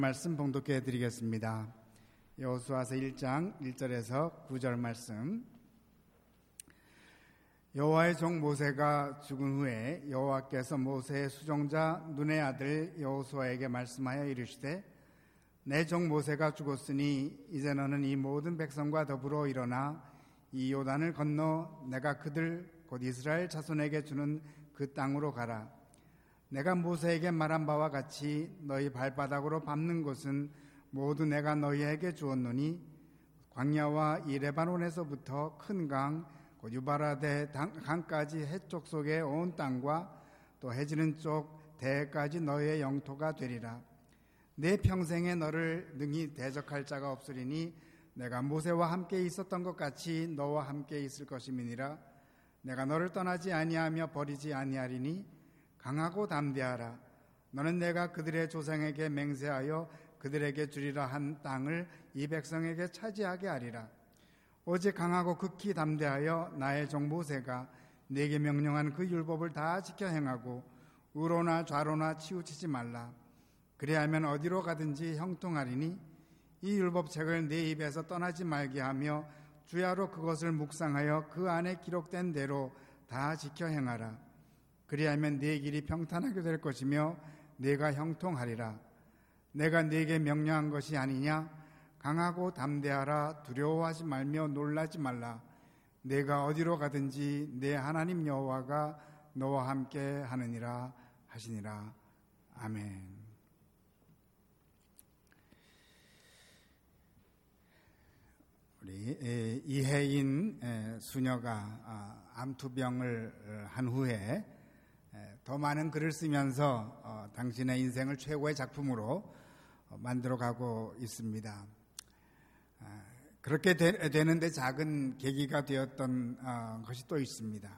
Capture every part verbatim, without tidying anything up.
말씀 봉독해 드리겠습니다. 여호수아서 일 장 일 절에서 구 절 말씀. 여호와의 종 모세가 죽은 후에 여호와께서 모세의 수종자 눈의 아들 여호수아에게 말씀하여 이르시되 내 종 모세가 죽었으니 이제 너는 이 모든 백성과 더불어 일어나 이 요단을 건너 내가 그들 곧 이스라엘 자손에게 주는 그 땅으로 가라. 내가 모세에게 말한 바와 같이 너희 발바닥으로 밟는 곳은 모두 내가 너희에게 주었노니 광야와 이 레바논에서부터 큰 강 곧 유바라데 강까지 해쪽 속의 온 땅과 또 해지는 쪽 대해까지 너희의 영토가 되리라. 내 평생에 너를 능히 대적할 자가 없으리니 내가 모세와 함께 있었던 것 같이 너와 함께 있을 것임이니라. 내가 너를 떠나지 아니하며 버리지 아니하리니 강하고 담대하라. 너는 내가 그들의 조상에게 맹세하여 그들에게 주리라 한 땅을 이 백성에게 차지하게 하리라. 오직 강하고 극히 담대하여 나의 종 모세가 네게 명령한 그 율법을 다 지켜 행하고 우로나 좌로나 치우치지 말라. 그리하면 어디로 가든지 형통하리니 이 율법책을 네 입에서 떠나지 말게 하며 주야로 그것을 묵상하여 그 안에 기록된 대로 다 지켜 행하라. 그리하면 네 길이 평탄하게 될 것이며 네가 형통하리라. 내가 네게 명령한 것이 아니냐? 강하고 담대하라. 두려워하지 말며 놀라지 말라. 네가 어디로 가든지 네 하나님 여호와가 너와 함께 하느니라 하시니라. 아멘. 우리 이혜인 수녀가 암투병을 한 후에 더 많은 글을 쓰면서 어, 당신의 인생을 최고의 작품으로 어, 만들어가고 있습니다. 아, 그렇게 되, 되는데 작은 계기가 되었던 어, 것이 또 있습니다.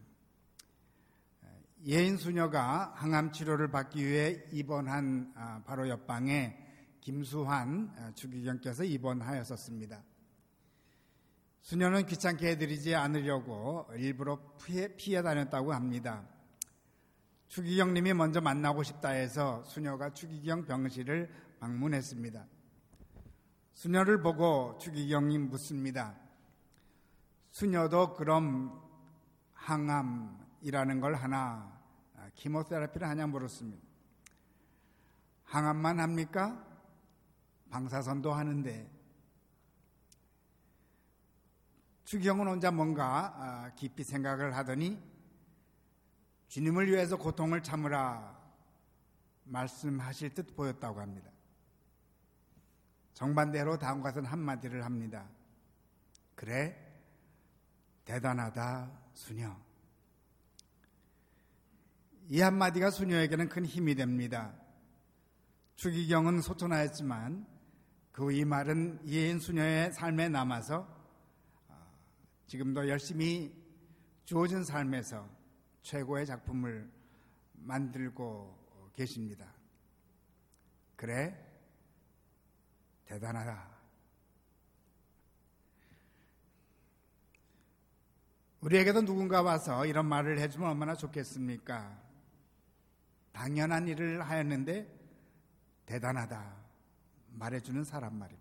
예인 수녀가 항암 치료를 받기 위해 입원한 아, 바로 옆방에 김수환 아, 주기경께서 입원하였었습니다. 수녀는 귀찮게 해드리지 않으려고 일부러 피해, 피해 다녔다고 합니다. 추기경님이 먼저 만나고 싶다 해서 수녀가 추기경 병실을 방문했습니다. 수녀를 보고 추기경님 묻습니다. 수녀도 그럼 항암이라는 걸 하나, 키모테라피를 하냐 물었습니다. 항암만 합니까? 방사선도 하는데. 추기경은 혼자 뭔가 깊이 생각을 하더니 주님을 위해서 고통을 참으라 말씀하실 듯 보였다고 합니다. 정반대로 다음과 같은 한마디를 합니다. 그래, 대단하다 수녀. 이 한마디가 수녀에게는 큰 힘이 됩니다. 추기경은 소천하였지만 그 이 말은 이혜인 수녀의 삶에 남아서 지금도 열심히 주어진 삶에서 최고의 작품을 만들고 계십니다. 그래, 대단하다. 우리에게도 누군가 와서 이런 말을 해주면 얼마나 좋겠습니까? 당연한 일을 하였는데 대단하다 말해주는 사람 말입니다.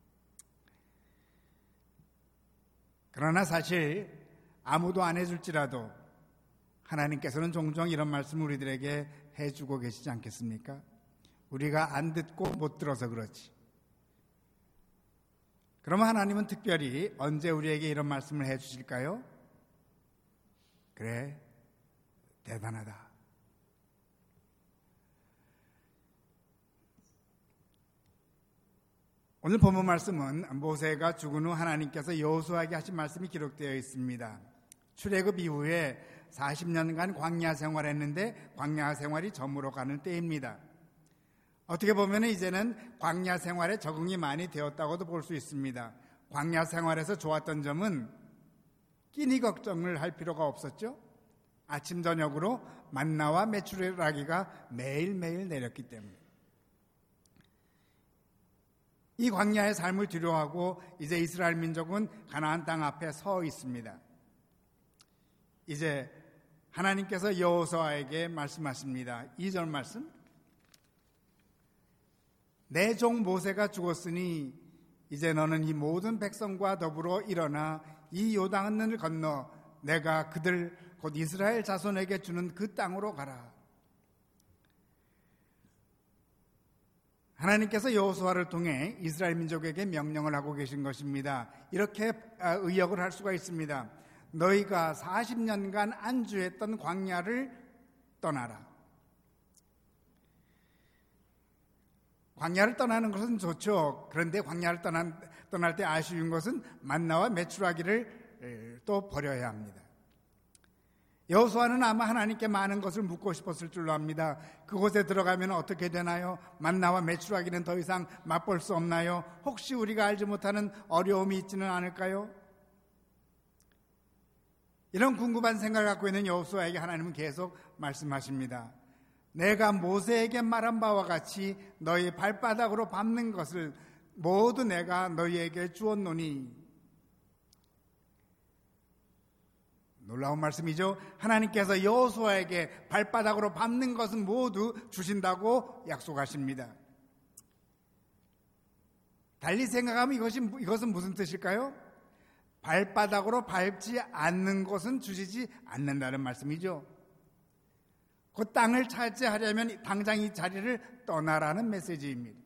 그러나 사실 아무도 안 해줄지라도 하나님께서는 종종 이런 말씀을 우리들에게 해주고 계시지 않겠습니까? 우리가 안 듣고 못 들어서 그렇지. 그러면 하나님은 특별히 언제 우리에게 이런 말씀을 해주실까요? 그래, 대단하다. 오늘 본문 말씀은 모세가 죽은 후 하나님께서 여호수아에게 하신 말씀이 기록되어 있습니다. 출애굽 이후에 사십 년간 광야 생활했는데 광야 생활이 저물어 가는 때입니다. 어떻게 보면 이제는 광야 생활에 적응이 많이 되었다고도 볼 수 있습니다. 광야 생활에서 좋았던 점은 끼니 걱정을 할 필요가 없었죠. 아침 저녁으로 만나와 메추라기가 매일매일 내렸기 때문에. 이 광야의 삶을 뒤로하고 이제 이스라엘 민족은 가나안 땅 앞에 서 있습니다. 이제 하나님께서 여호수아에게 말씀하십니다. 이 절 말씀. 내 종 모세가 죽었으니 이제 너는 이 모든 백성과 더불어 일어나 이 요단을 건너 내가 그들 곧 이스라엘 자손에게 주는 그 땅으로 가라. 하나님께서 여호수아를 통해 이스라엘 민족에게 명령을 하고 계신 것입니다. 이렇게 의역을 할 수가 있습니다. 너희가 사십 년간 안주했던 광야를 떠나라. 광야를 떠나는 것은 좋죠. 그런데 광야를 떠난, 떠날 때 아쉬운 것은 만나와 메추라기를 또 버려야 합니다. 여호수아는 아마 하나님께 많은 것을 묻고 싶었을 줄로 압니다. 그곳에 들어가면 어떻게 되나요? 만나와 메추라기는 더 이상 맛볼 수 없나요? 혹시 우리가 알지 못하는 어려움이 있지는 않을까요? 이런 궁금한 생각을 갖고 있는 여호수아에게 하나님은 계속 말씀하십니다. 내가 모세에게 말한 바와 같이 너희 발바닥으로 밟는 것을 모두 내가 너희에게 주었노니. 놀라운 말씀이죠. 하나님께서 여호수아에게 발바닥으로 밟는 것은 모두 주신다고 약속하십니다. 달리 생각하면 이것이, 이것은 무슨 뜻일까요? 발바닥으로 밟지 않는 것은 주시지 않는다는 말씀이죠. 그 땅을 차지하려면 당장 이 자리를 떠나라는 메시지입니다.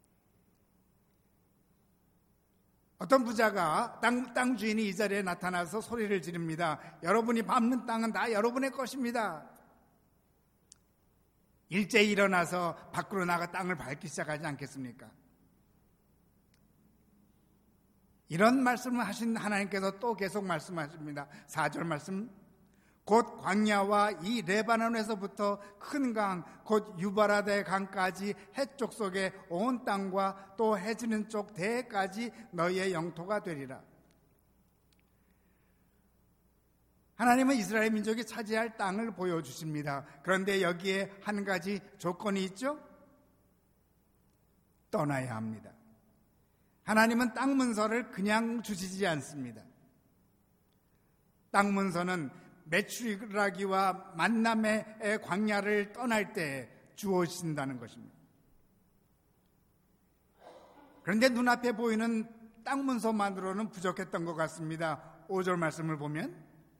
어떤 부자가 땅, 땅 주인이 이 자리에 나타나서 소리를 지릅니다. 여러분이 밟는 땅은 다 여러분의 것입니다. 일제히 일어나서 밖으로 나가 땅을 밟기 시작하지 않겠습니까? 이런 말씀을 하신 하나님께서 또 계속 말씀하십니다. 사 절 말씀. 곧 광야와 이 레바논에서부터 큰 강, 곧 유바라데 강까지 해쪽 속에 온 땅과 또 해지는 쪽 대까지 너희의 영토가 되리라. 하나님은 이스라엘 민족이 차지할 땅을 보여주십니다. 그런데 여기에 한 가지 조건이 있죠? 떠나야 합니다. 하나님은 땅 문서를 그냥 주시지 않습니다. 땅 문서는 메추라기와 만남의 광야를 떠날 때 주어진다는 것입니다. 그런데 눈앞에 보이는 땅 문서만으로는 부족했던 것 같습니다. 오 절 말씀을 보면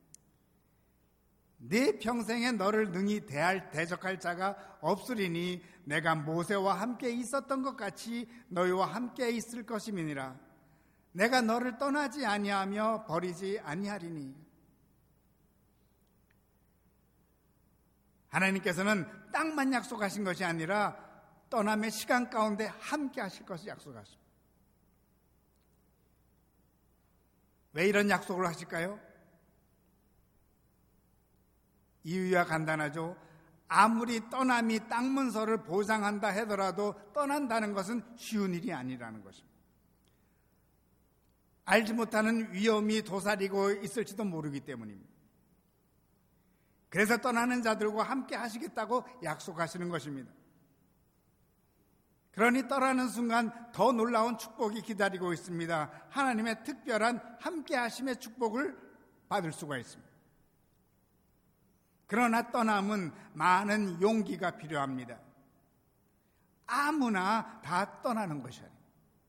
네 평생에 너를 능히 대할 대적할 자가 없으리니 내가 모세와 함께 있었던 것 같이 너희와 함께 있을 것임이니라. 내가 너를 떠나지 아니하며 버리지 아니하리니. 하나님께서는 땅만 약속하신 것이 아니라 떠남의 시간 가운데 함께 하실 것을 약속하십니다. 왜 이런 약속을 하실까요? 이유가 간단하죠. 아무리 떠남이 땅 문서를 보장한다 하더라도 떠난다는 것은 쉬운 일이 아니라는 것입니다. 알지 못하는 위험이 도사리고 있을지도 모르기 때문입니다. 그래서 떠나는 자들과 함께 하시겠다고 약속하시는 것입니다. 그러니 떠나는 순간 더 놀라운 축복이 기다리고 있습니다. 하나님의 특별한 함께 하심의 축복을 받을 수가 있습니다. 그러나 떠남은 많은 용기가 필요합니다. 아무나 다 떠나는 것이 아닙니다.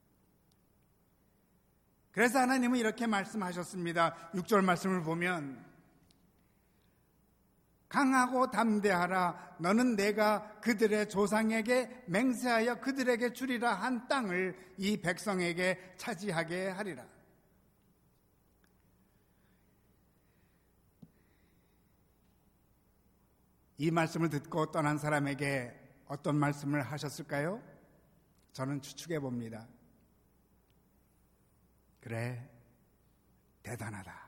그래서 하나님은 이렇게 말씀하셨습니다. 육 절 말씀을 보면 강하고 담대하라. 너는 내가 그들의 조상에게 맹세하여 그들에게 주리라 한 땅을 이 백성에게 차지하게 하리라. 이 말씀을 듣고 떠난 사람에게 어떤 말씀을 하셨을까요? 저는 추측해 봅니다. 그래, 대단하다.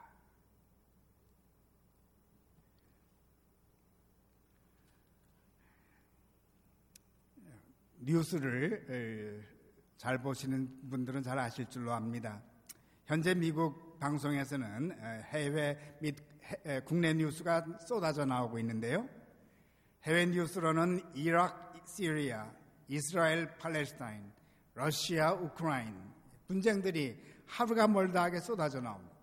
뉴스를 잘 보시는 분들은 잘 아실 줄로 압니다. 현재 미국 방송에서는 해외 및 국내 뉴스가 쏟아져 나오고 있는데요. 해외 뉴스로는 이라크, 시리아, 이스라엘, 팔레스타인, 러시아, 우크라이나 분쟁들이 하루가 멀다 하게 쏟아져 나옵니다.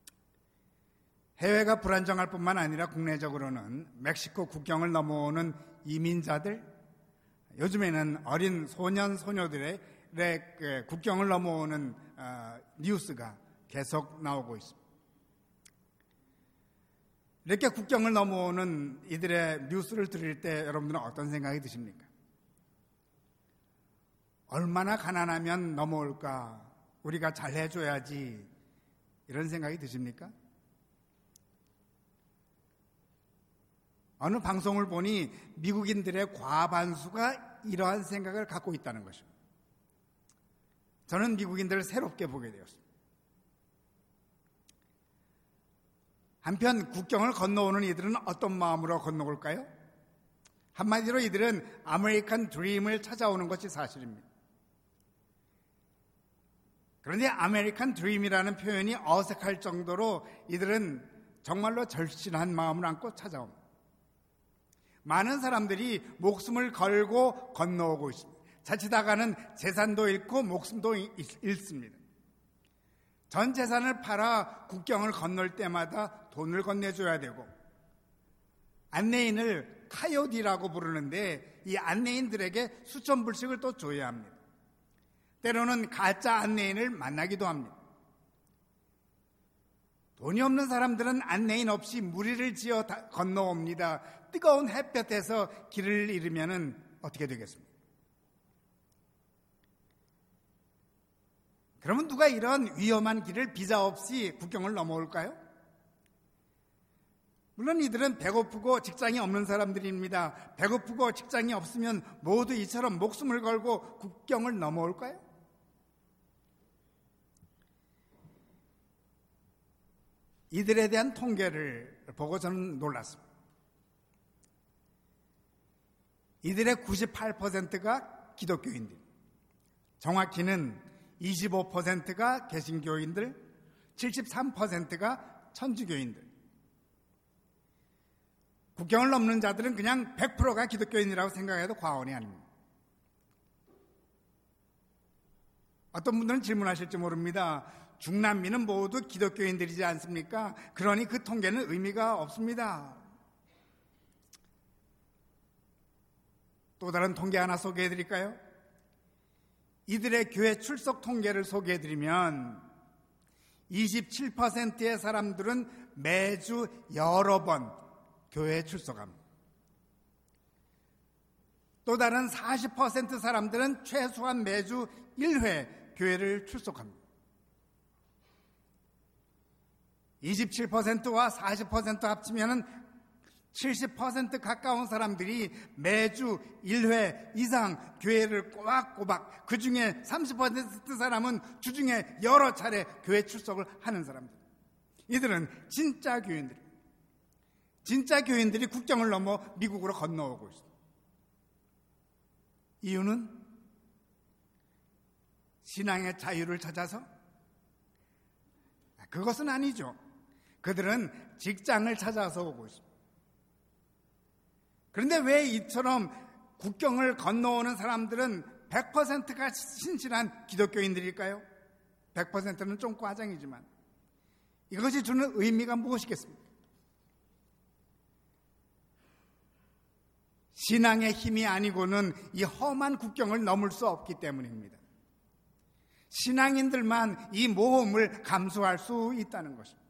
해외가 불안정할 뿐만 아니라 국내적으로는 멕시코 국경을 넘어오는 이민자들, 요즘에는 어린 소년 소녀들의 국경을 넘어오는 뉴스가 계속 나오고 있습니다. 이렇게 국경을 넘어오는 이들의 뉴스를 들을 때 여러분들은 어떤 생각이 드십니까? 얼마나 가난하면 넘어올까? 우리가 잘 해줘야지. 이런 생각이 드십니까? 어느 방송을 보니 미국인들의 과반수가 이러한 생각을 갖고 있다는 것입니다. 저는 미국인들을 새롭게 보게 되었습니다. 한편 국경을 건너오는 이들은 어떤 마음으로 건너올까요? 한마디로 이들은 아메리칸 드림을 찾아오는 것이 사실입니다. 그런데 아메리칸 드림이라는 표현이 어색할 정도로 이들은 정말로 절실한 마음을 안고 찾아옵니다. 많은 사람들이 목숨을 걸고 건너오고 있습니다. 자칫하다가는 재산도 잃고 목숨도 잃습니다. 전 재산을 팔아 국경을 건널 때마다 돈을 건네줘야 되고, 안내인을 카요디라고 부르는데 이 안내인들에게 수천 불씩을 또 줘야 합니다. 때로는 가짜 안내인을 만나기도 합니다. 돈이 없는 사람들은 안내인 없이 무리를 지어 건너옵니다. 뜨거운 햇볕에서 길을 잃으면 어떻게 되겠습니까? 그러면 누가 이런 위험한 길을 비자 없이 국경을 넘어올까요? 물론 이들은 배고프고 직장이 없는 사람들입니다. 배고프고 직장이 없으면 모두 이처럼 목숨을 걸고 국경을 넘어올까요? 이들에 대한 통계를 보고 저는 놀랐습니다. 이들의 구십팔 퍼센트가 기독교인들, 정확히는 이십오 퍼센트가 개신교인들, 칠십삼 퍼센트가 천주교인들. 국경을 넘는 자들은 그냥 백 퍼센트가 기독교인이라고 생각해도 과언이 아닙니다. 어떤 분들은 질문하실지 모릅니다. 중남미는 모두 기독교인들이지 않습니까? 그러니 그 통계는 의미가 없습니다. 또 다른 통계 하나 소개해 드릴까요? 이들의 교회 출석 통계를 소개해 드리면 이십칠 퍼센트의 사람들은 매주 여러 번 교회에 출석합니다. 또 다른 사십 퍼센트 사람들은 최소한 매주 일 회 교회를 출석합니다. 이십칠 퍼센트와 사십 퍼센트 합치면 칠십 퍼센트 가까운 사람들이 매주 일 회 이상 교회를 꼬박꼬박, 그 중에 삼십 퍼센트 사람은 주중에 여러 차례 교회 출석을 하는 사람들. 이들은 진짜 교인들입니다. 진짜 교인들이 국경을 넘어 미국으로 건너오고 있습니다. 이유는 신앙의 자유를 찾아서? 그것은 아니죠. 그들은 직장을 찾아서 오고 있습니다. 그런데 왜 이처럼 국경을 건너오는 사람들은 백 퍼센트가 신실한 기독교인들일까요? 백 퍼센트는 좀 과장이지만 이것이 주는 의미가 무엇이겠습니까? 신앙의 힘이 아니고는 이 험한 국경을 넘을 수 없기 때문입니다. 신앙인들만 이 모험을 감수할 수 있다는 것입니다.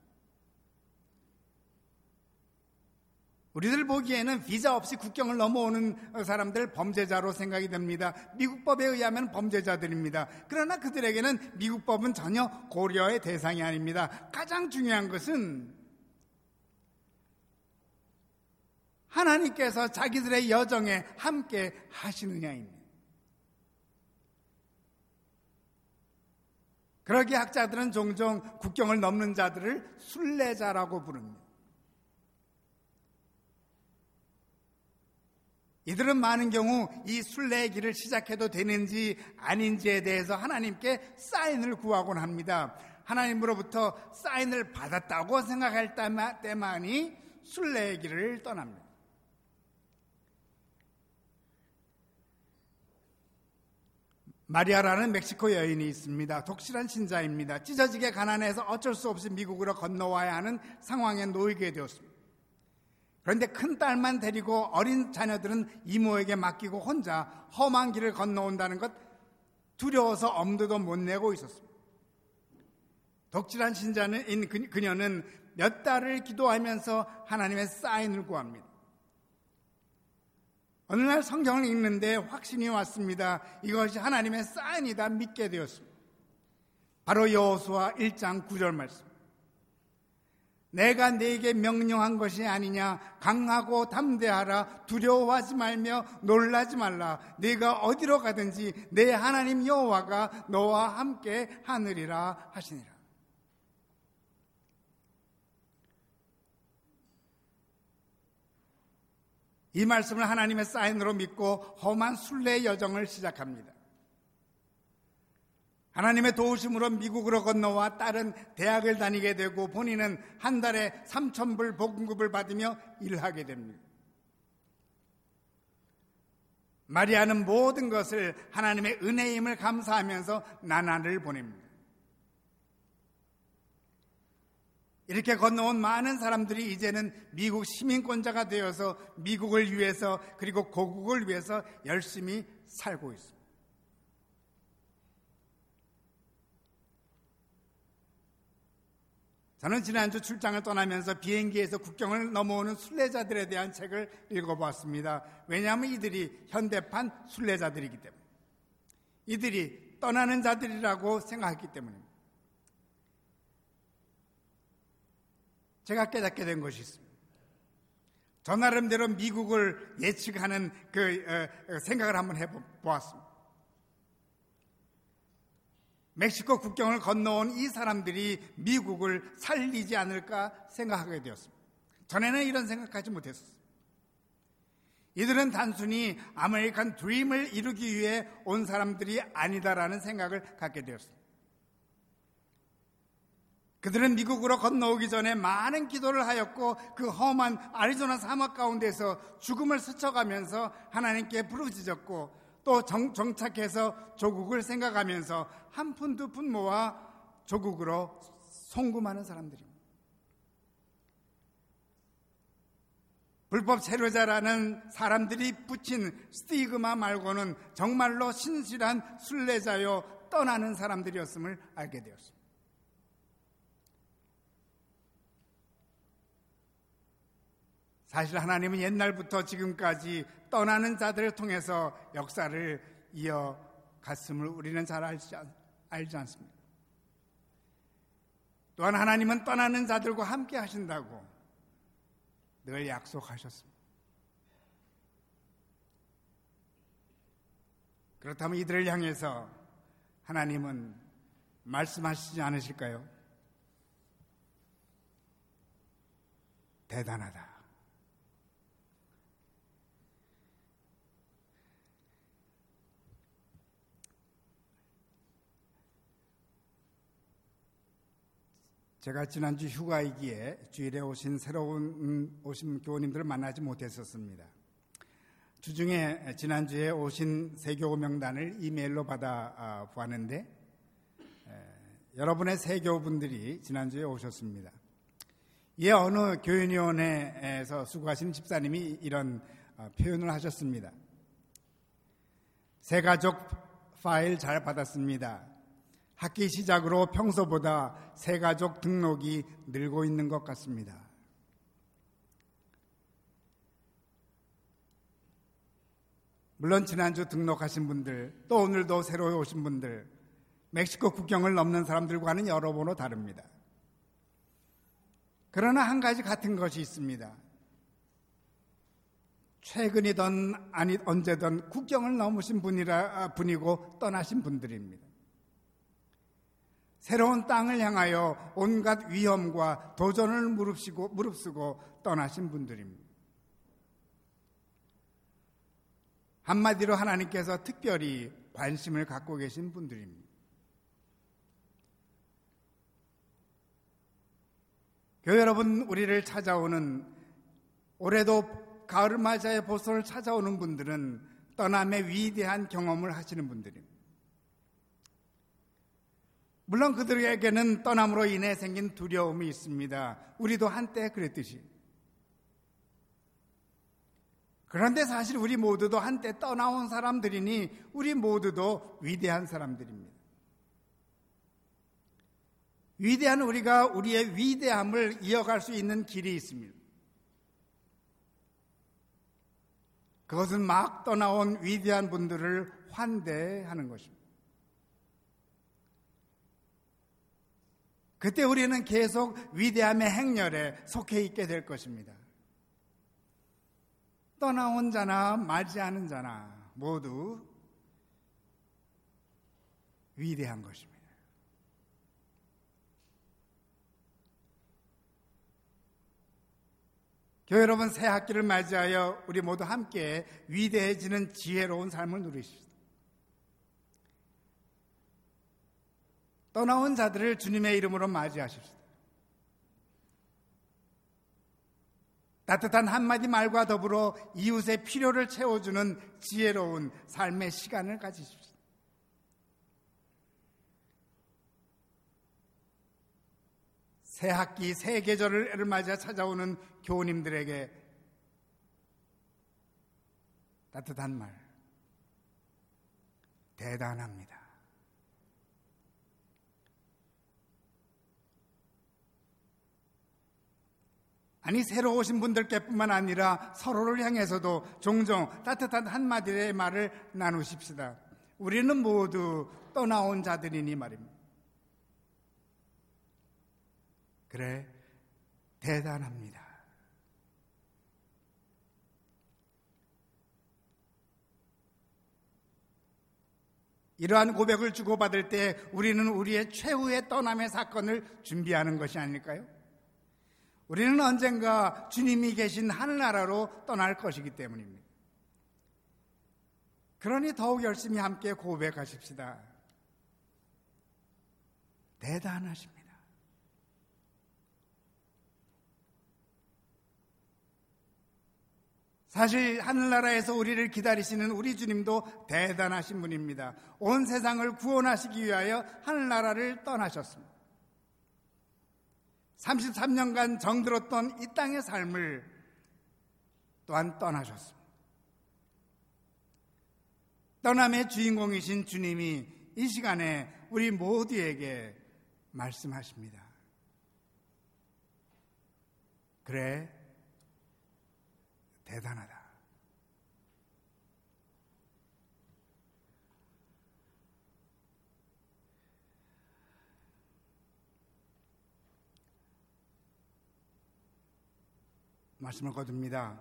우리들 보기에는 비자 없이 국경을 넘어오는 사람들 범죄자로 생각이 됩니다. 미국 법에 의하면 범죄자들입니다. 그러나 그들에게는 미국 법은 전혀 고려의 대상이 아닙니다. 가장 중요한 것은 하나님께서 자기들의 여정에 함께 하시느냐입니다. 그러기에 학자들은 종종 국경을 넘는 자들을 순례자라고 부릅니다. 이들은 많은 경우 이 순례의 길을 시작해도 되는지 아닌지에 대해서 하나님께 사인을 구하곤 합니다. 하나님으로부터 사인을 받았다고 생각할 때만이 순례의 길을 떠납니다. 마리아라는 멕시코 여인이 있습니다. 독실한 신자입니다. 찢어지게 가난해서 어쩔 수 없이 미국으로 건너와야 하는 상황에 놓이게 되었습니다. 그런데 큰 딸만 데리고 어린 자녀들은 이모에게 맡기고 혼자 험한 길을 건너온다는 것 두려워서 엄두도 못 내고 있었습니다. 독실한 신자인 그녀는 몇 달을 기도하면서 하나님의 사인을 구합니다. 어느 날 성경을 읽는데 확신이 왔습니다. 이것이 하나님의 사인이다 믿게 되었습니다. 바로 여호수아 일 장 구 절 말씀. 내가 네게 명령한 것이 아니냐. 강하고 담대하라. 두려워하지 말며 놀라지 말라. 네가 어디로 가든지 내 하나님 여호와가 너와 함께 하느리라 하시니라. 이 말씀을 하나님의 사인으로 믿고 험한 순례의 여정을 시작합니다. 하나님의 도우심으로 미국으로 건너와 딸은 대학을 다니게 되고 본인은 한 달에 삼천 불 보금급을 받으며 일하게 됩니다. 마리아는 모든 것을 하나님의 은혜임을 감사하면서 나날을 보냅니다. 이렇게 건너온 많은 사람들이 이제는 미국 시민권자가 되어서 미국을 위해서 그리고 고국을 위해서 열심히 살고 있습니다. 저는 지난주 출장을 떠나면서 비행기에서 국경을 넘어오는 순례자들에 대한 책을 읽어보았습니다. 왜냐하면 이들이 현대판 순례자들이기 때문에, 이들이 떠나는 자들이라고 생각했기 때문입니다. 제가 깨닫게 된 것이 있습니다. 저 나름대로 미국을 예측하는 그 어, 생각을 한번 해보았습니다. 멕시코 국경을 건너온 이 사람들이 미국을 살리지 않을까 생각하게 되었습니다. 전에는 이런 생각하지 못했었어요. 이들은 단순히 아메리칸 드림을 이루기 위해 온 사람들이 아니다라는 생각을 갖게 되었습니다. 그들은 미국으로 건너오기 전에 많은 기도를 하였고 그 험한 아리조나 사막 가운데서 죽음을 스쳐가면서 하나님께 부르짖었고 또 정, 정착해서 조국을 생각하면서 한 푼 두 푼 모아 조국으로 송금하는 사람들입니다. 불법 체류자라는 사람들이 붙인 스티그마 말고는 정말로 신실한 순례자요 떠나는 사람들이었음을 알게 되었습니다. 사실 하나님은 옛날부터 지금까지 떠나는 자들을 통해서 역사를 이어갔음을 우리는 잘 알지, 알지 않습니다. 또한 하나님은 떠나는 자들과 함께 하신다고 늘 약속하셨습니다. 그렇다면 이들을 향해서 하나님은 말씀하시지 않으실까요? 대단하다. 제가 지난주 휴가이기에 주일에 오신 새로운 오신 교우님들을 만나지 못했었습니다. 주중에 지난주에 오신 새 교우 명단을 이메일로 받아 보았는데 여러분의 새 교우분들이 지난주에 오셨습니다. 이에 어느 교인위원회에서 수고하시는 집사님이 이런 표현을 하셨습니다. 새 가족 파일 잘 받았습니다. 학기 시작으로 평소보다 새가족 등록이 늘고 있는 것 같습니다. 물론 지난주 등록하신 분들, 또 오늘도 새로 오신 분들, 멕시코 국경을 넘는 사람들과는 여러모로 다릅니다. 그러나 한 가지 같은 것이 있습니다. 최근이든 아니 언제든 국경을 넘으신 분이라 분이고 떠나신 분들입니다. 새로운 땅을 향하여 온갖 위험과 도전을 무릅쓰고, 무릅쓰고 떠나신 분들입니다. 한마디로 하나님께서 특별히 관심을 갖고 계신 분들입니다. 교회 여러분, 우리를 찾아오는 올해도 가을맞이의 보선을 찾아오는 분들은 떠남의 위대한 경험을 하시는 분들입니다. 물론 그들에게는 떠남으로 인해 생긴 두려움이 있습니다. 우리도 한때 그랬듯이. 그런데 사실 우리 모두도 한때 떠나온 사람들이니 우리 모두도 위대한 사람들입니다. 위대한 우리가 우리의 위대함을 이어갈 수 있는 길이 있습니다. 그것은 막 떠나온 위대한 분들을 환대하는 것입니다. 그때 우리는 계속 위대함의 행렬에 속해 있게 될 것입니다. 떠나온 자나 맞이하는 자나 모두 위대한 것입니다. 교회 여러분, 새 학기를 맞이하여 우리 모두 함께 위대해지는 지혜로운 삶을 누리십시오. 떠나온 자들을 주님의 이름으로 맞이하십시오. 따뜻한 한마디 말과 더불어 이웃의 필요를 채워주는 지혜로운 삶의 시간을 가지십시오. 새 학기, 새 계절을 맞아 찾아오는 교우님들에게 따뜻한 말, 대단합니다. 아니, 새로 오신 분들께뿐만 아니라 서로를 향해서도 종종 따뜻한 한마디의 말을 나누십시다. 우리는 모두 떠나온 자들이니 말입니다. 그래, 대단합니다. 이러한 고백을 주고받을 때 우리는 우리의 최후의 떠남의 사건을 준비하는 것이 아닐까요? 우리는 언젠가 주님이 계신 하늘나라로 떠날 것이기 때문입니다. 그러니 더욱 열심히 함께 고백하십시다. 대단하십니다. 사실 하늘나라에서 우리를 기다리시는 우리 주님도 대단하신 분입니다. 온 세상을 구원하시기 위하여 하늘나라를 떠나셨습니다. 삼십삼 년간 정들었던 이 땅의 삶을 또한 떠나셨습니다. 떠남의 주인공이신 주님이 이 시간에 우리 모두에게 말씀하십니다. 그래, 대단하다. 말씀을 거둡니다.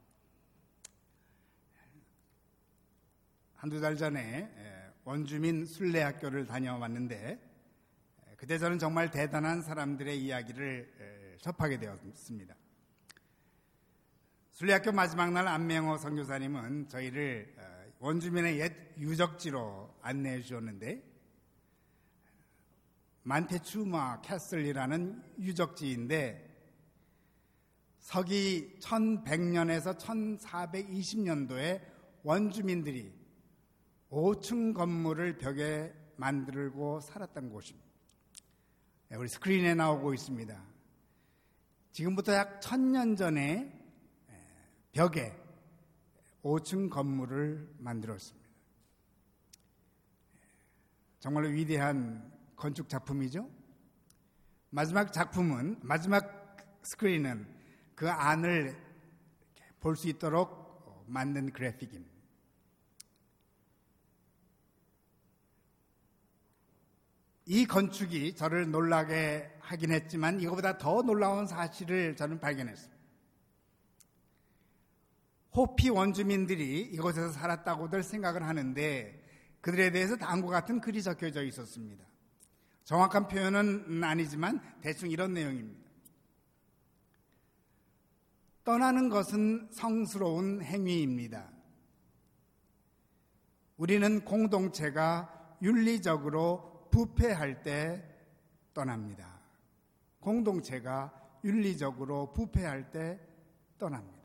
한두 달 전에 원주민 순례학교를 다녀왔는데 그때 저는 정말 대단한 사람들의 이야기를 접하게 되었습니다. 순례학교 마지막 날 안명호 선교사님은 저희를 원주민의 옛 유적지로 안내해 주셨는데 만테추마 캐슬이라는 유적지인데 서기 천백 년에서 천사백이십 년도에 원주민들이 오 층 건물을 벽에 만들고 살았던 곳입니다. 우리 스크린에 나오고 있습니다. 지금부터 약 천 년 전에 벽에 오 층 건물을 만들었습니다. 정말로 위대한 건축 작품이죠. 마지막 작품은, 마지막 스크린은 그 안을 볼 수 있도록 만든 그래픽입니다. 이 건축이 저를 놀라게 하긴 했지만 이거보다 더 놀라운 사실을 저는 발견했습니다. 호피 원주민들이 이곳에서 살았다고들 생각을 하는데 그들에 대해서 다음과 같은 글이 적혀져 있었습니다. 정확한 표현은 아니지만 대충 이런 내용입니다. 떠나는 것은 성스러운 행위입니다. 우리는 공동체가 윤리적으로 부패할 때 떠납니다. 공동체가 윤리적으로 부패할 때 떠납니다.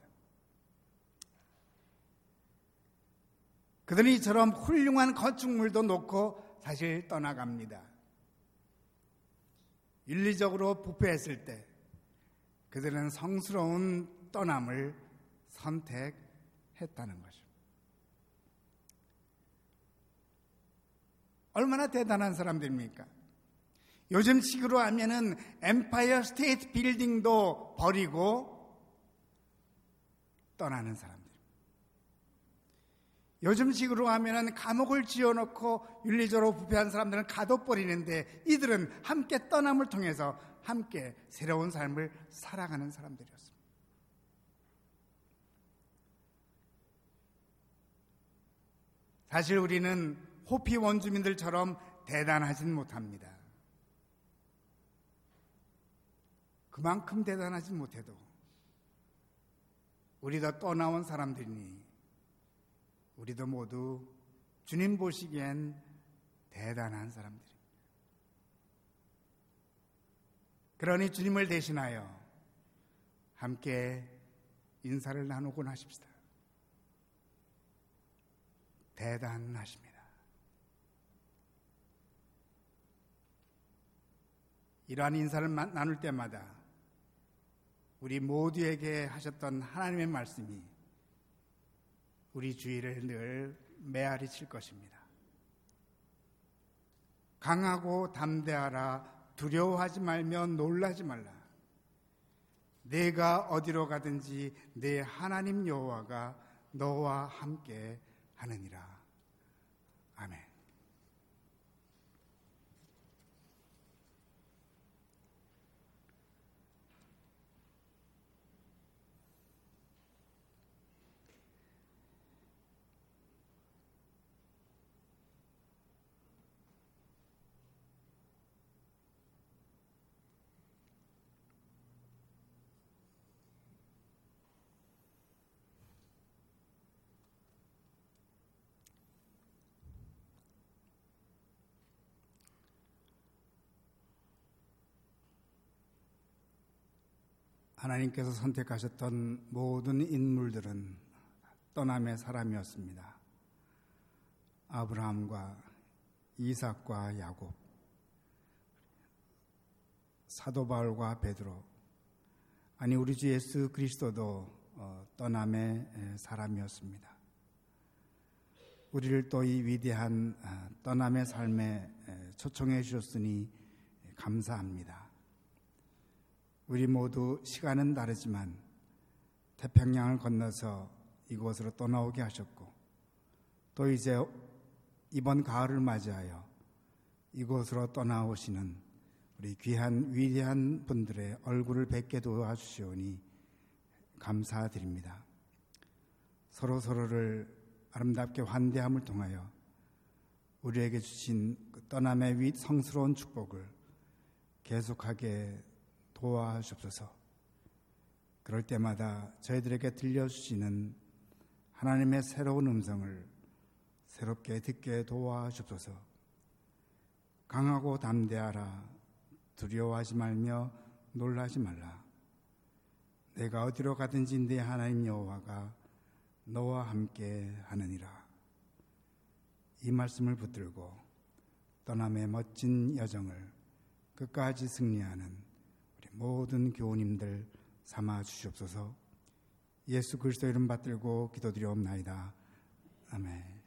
그들은 이처럼 훌륭한 건축물도 놓고 사실 떠나갑니다. 윤리적으로 부패했을 때 그들은 성스러운 떠남을 선택했습니다. 했다는 것입니다. 얼마나 대단한 사람들입니까? 요즘 식으로 하면은 엠파이어 스테이트 빌딩도 버리고 떠나는 사람들. 요즘 식으로 하면은 감옥을 지어놓고 윤리적으로 부패한 사람들은 가둬버리는데 이들은 함께 떠남을 통해서 함께 새로운 삶을 살아가는 사람들이었습니다. 사실 우리는 호피 원주민들처럼 대단하진 못합니다. 그만큼 대단하진 못해도 우리도 떠나온 사람들이니 우리도 모두 주님 보시기엔 대단한 사람들입니다. 그러니 주님을 대신하여 함께 인사를 나누곤 하십시다. 대단하십니다. 이러한 인사를 나눌 때마다 우리 모두에게 하셨던 하나님의 말씀이 우리 주위를 늘 메아리 칠 것입니다. 강하고 담대하라. 두려워하지 말며 놀라지 말라. 내가 어디로 가든지 내 하나님 여호와가 너와 함께 하느니라. 아멘. 하나님께서 선택하셨던 모든 인물들은 떠남의 사람이었습니다. 아브라함과 이삭과 야곱, 사도 바울과 베드로, 아니 우리 주 예수 그리스도도 떠남의 사람이었습니다. 우리를 또 이 위대한 떠남의 삶에 초청해 주셨으니 감사합니다. 우리 모두 시간은 다르지만 태평양을 건너서 이곳으로 떠나오게 하셨고 또 이제 이번 가을을 맞이하여 이곳으로 떠나오시는 우리 귀한 위대한 분들의 얼굴을 뵙게 도와주시오니 감사드립니다. 서로 서로를 아름답게 환대함을 통하여 우리에게 주신 그 떠남의 성스러운 축복을 계속하게 도와주옵소서. 그럴 때마다 저희들에게 들려주시는 하나님의 새로운 음성을 새롭게 듣게 도와주옵소서. 강하고 담대하라. 두려워하지 말며 놀라지 말라. 내가 어디로 가든지 내 하나님 여호와가 너와 함께 하느니라. 이 말씀을 붙들고 떠남의 멋진 여정을 끝까지 승리하는 모든 교우님들 삼아 주시옵소서. 예수 그리스도 이름 받들고 기도드리옵나이다. 아멘.